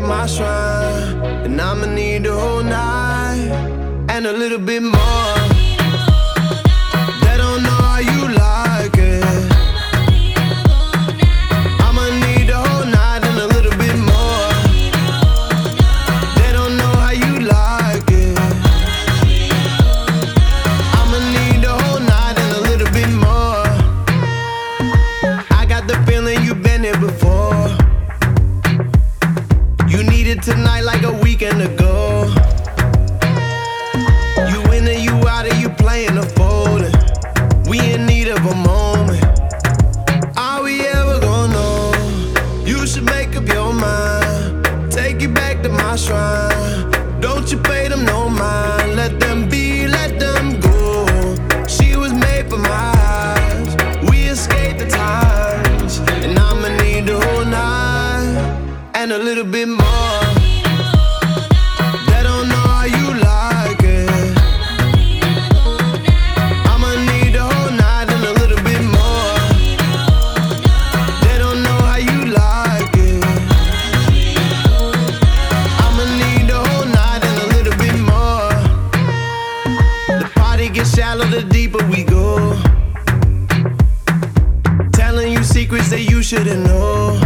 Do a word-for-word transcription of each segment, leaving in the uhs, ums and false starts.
my shrine, and I'ma need the whole night and a little bit more. They don't know how you like it. I'ma need the whole night and a little bit more. They don't know how you like it. I'ma need the whole night and a little bit more. I got the feeling you've been here before. You need it tonight like a weekend ago. You in or you out or you playing a folding. We in need of a moment. Are we ever gonna know? You should make up your mind. Take you back to my shrine. Don't you pay them no mind. Let them be, let them go. She was made for my eyes. We escaped the times, and I'ma need the whole night and a little bit more. They don't know how you like it. I'ma need the whole night and a little bit more. They don't know how you like it. I'ma need the whole night and a little bit more. The party gets shallow the deeper we go. Telling you secrets that you shouldn't know.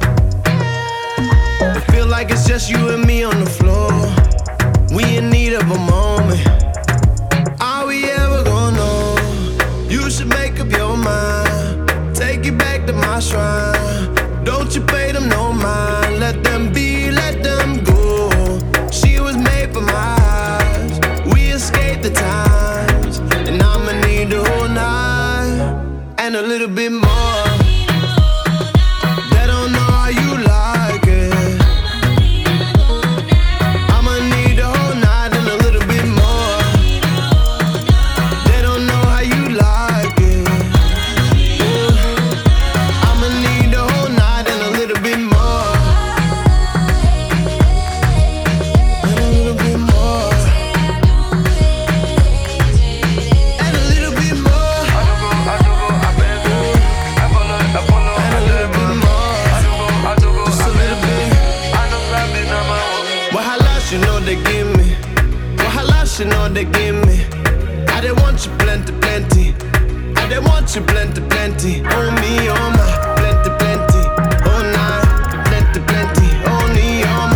Feel like it's just you and me on the floor. We in need of a moment. Are we ever gonna know? You should make up your mind. Take you back to my shrine. Don't you pay them no mind. Let them be, let them go. She was made for my eyes. We escaped the times, and I'ma need the whole night and a little bit more. They don't know how you like it. You know they give me. I didn't want you plenty, plenty. I didn't want you plenty, plenty. On me, on my plenty, plenty. All night, plenty, plenty. On me, on my